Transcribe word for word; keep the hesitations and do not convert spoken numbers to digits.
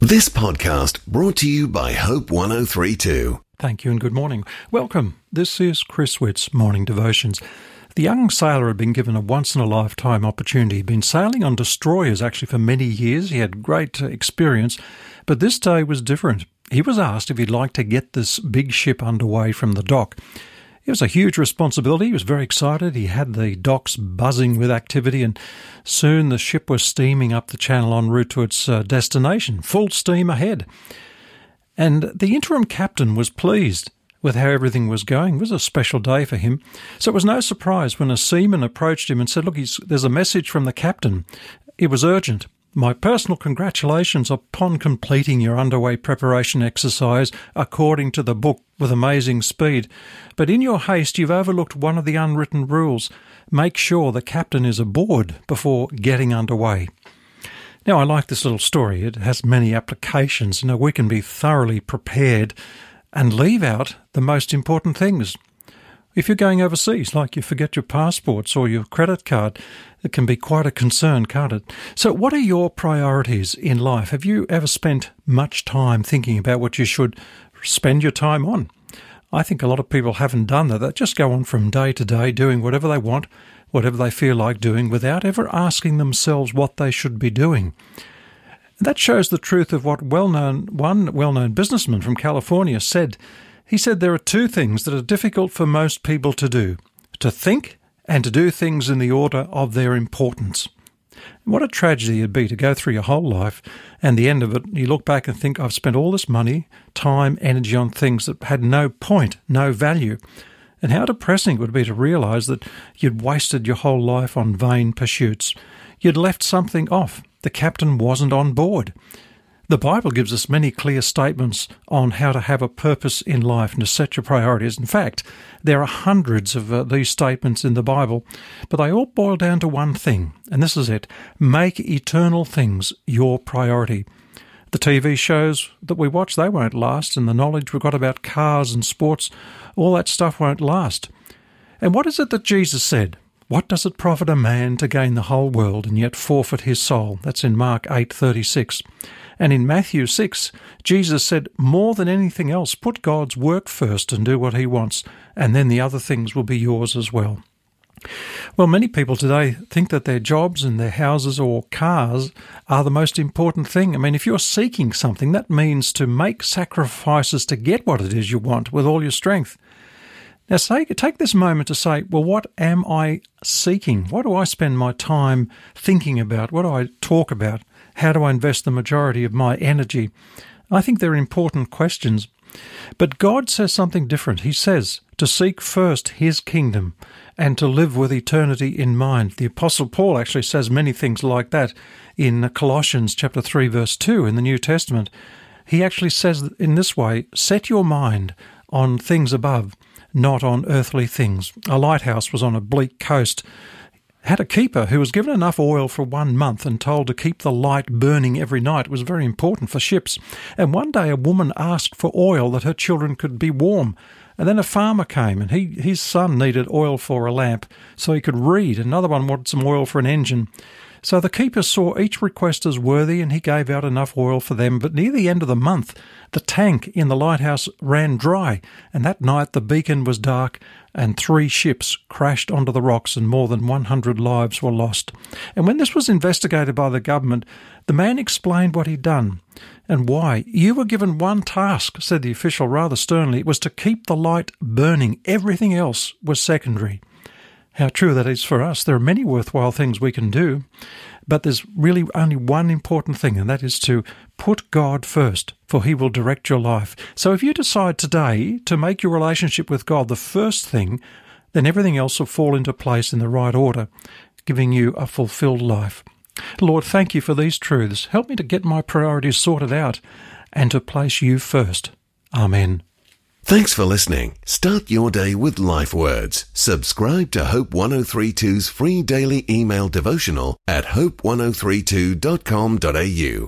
This podcast brought to you by Hope one oh three two. Thank you and good morning. Welcome. This is Chris Witt's Morning Devotions. The young sailor had been given a once-in-a-lifetime opportunity. He'd been sailing on destroyers actually for many years. He had great experience, but this day was different. He was asked if he'd like to get this big ship underway from the dock. It was a huge responsibility. He was very excited. He had the docks buzzing with activity, and soon the ship was steaming up the channel en route to its uh, destination, full steam ahead. And the interim captain was pleased with how everything was going. It was a special day for him. So it was no surprise when a seaman approached him and said, look, he's, there's a message from the captain. It was urgent. My personal congratulations upon completing your underway preparation exercise according to the book with amazing speed. But in your haste, you've overlooked one of the unwritten rules. Make sure the captain is aboard before getting underway. Now, I like this little story. It has many applications. You know, we can be thoroughly prepared and leave out the most important things. If you're going overseas, like you forget your passports or your credit card, it can be quite a concern, can't it? So what are your priorities in life? Have you ever spent much time thinking about what you should spend your time on? I think a lot of people haven't done that. They just go on from day to day doing whatever they want, whatever they feel like doing, without ever asking themselves what they should be doing. And that shows the truth of what well-known one well-known businessman from California said. He said there are two things that are difficult for most people to do: to think and to do things in the order of their importance. What a tragedy it'd be to go through your whole life and the end of it, you look back and think, I've spent all this money, time, energy on things that had no point, no value. And how depressing it would be to realise that you'd wasted your whole life on vain pursuits. You'd left something off. The captain wasn't on board. The Bible gives us many clear statements on how to have a purpose in life and to set your priorities. In fact, there are hundreds of uh, these statements in the Bible, but they all boil down to one thing, and this is it: make eternal things your priority. The T V shows that we watch, they won't last, and the knowledge we've got about cars and sports, all that stuff won't last. And what is it that Jesus said? What does it profit a man to gain the whole world and yet forfeit his soul? That's in Mark eight thirty-six. And in Matthew six, Jesus said, more than anything else, put God's work first and do what he wants, and then the other things will be yours as well. Well, many people today think that their jobs and their houses or cars are the most important thing. I mean, if you're seeking something, that means to make sacrifices to get what it is you want with all your strength. Now, say, take this moment to say, well, what am I seeking? What do I spend my time thinking about? What do I talk about? How do I invest the majority of my energy? I think they're important questions. But God says something different. He says to seek first his kingdom and to live with eternity in mind. The Apostle Paul actually says many things like that in Colossians chapter three, verse two in the New Testament. He actually says in this way, set your mind on things above, not on earthly things. A lighthouse was on a bleak coast, had a keeper who was given enough oil for one month and told to keep the light burning every night. It was very important for ships. And one day a woman asked for oil that her children could be warm. And then a farmer came, and he his son needed oil for a lamp so he could read. Another one wanted some oil for an engine. So the keeper saw each request as worthy, and he gave out enough oil for them. But near the end of the month, the tank in the lighthouse ran dry, and that night the beacon was dark, and three ships crashed onto the rocks, and more than one hundred lives were lost. And when this was investigated by the government, the man explained what he'd done and why. You were given one task, said the official rather sternly. It was to keep the light burning. Everything else was secondary. How true that is for us. There are many worthwhile things we can do, but there's really only one important thing, and that is to put God first, for he will direct your life. So if you decide today to make your relationship with God the first thing, then everything else will fall into place in the right order, giving you a fulfilled life. Lord, thank you for these truths. Help me to get my priorities sorted out and to place you first. Amen. Thanks for listening. Start your day with Life Words. Subscribe to Hope one oh three two's free daily email devotional at hope one oh three two dot com dot a u.